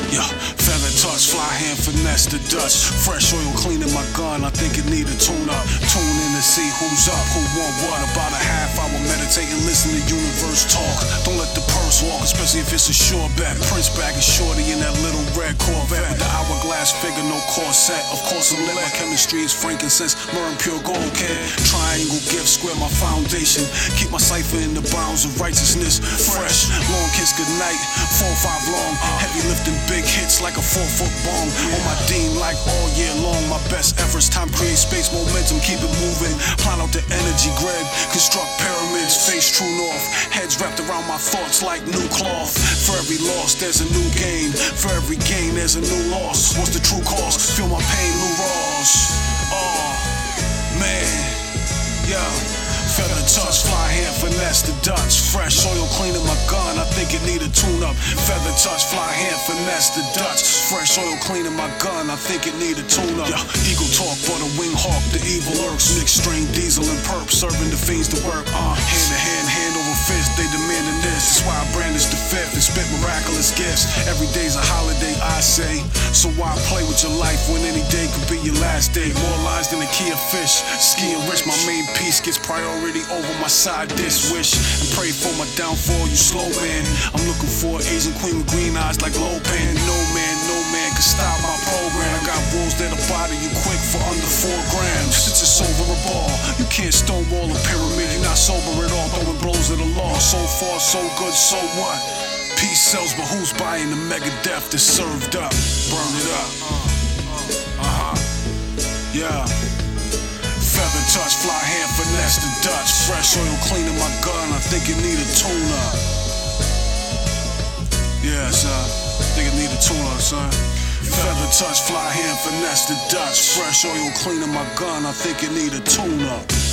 Yeah, feather touch, fly hand, finesse the Dutch. Fresh oil cleaning my gun, I think it need a tune up. Tune in to see who's up, who want what. About a half hour meditating, listen to universe talk. Don't let the purse walk, especially if it's a sure bet. Prince bag is shorty in that little red Corvette with the hourglass figure, no corset. Of course I'm lit, my chemistry is frankincense, myrrh and pure gold, kid. Triangle gift, square my foundation. Keep my cipher in the bounds of righteousness. Fresh, long kiss goodnight, 4-5 long. Heavy lifting big hits like a 4-foot bomb. On my dean like all year long. My best efforts, time create space, momentum, keep it moving. Plan out the energy grid, construct pyramids, face true north. Heads wrapped around my thoughts like new cloth. For every loss, there's a new gain. For every gain, there's a new loss. What's the true cost? Feel my pain, Lou Ross. Oh, man, yeah. Feather touch, fly hand, finesse the Dutch. Fresh oil cleaning my gun, I think it need a tune up. Feather touch, fly hand, finesse the Dutch. Fresh oil cleaning my gun, I think it need a tune up. Yeah, eagle talk, but a wing hawk, the evil lurks. Mixed strain, diesel and perp, serving the fiends to work. Hand to hand, hand over fist, they demanding this. That's why I brandish the fifth and spit miraculous gifts. Every day's a holiday, I say. So why play with your life when any day could be your last day? More lines than a key of fish. Skiing rich, my main piece gets priority over my side dish. Wish and pray for my downfall, you slow man. I'm looking for an Asian queen with green eyes like Lopan. No man can stop my program. I got rules that'll bother you quick for under 4 grams. It's just over a ball. You can't stonewall a pyramid. You're not sober at all, throwing blows at the law. So far, so good, so what? Peace sells, but who's buying the mega death that's served up? Burn it up. Yeah. Feather touch, fly hand, finesse the Dutch. Fresh oil cleaning my gun, I think it need a tune up. Yeah, son, I think it need a tune up, son. Feather touch, fly hand, finesse the Dutch. Fresh oil cleaning my gun, I think it need a tune up.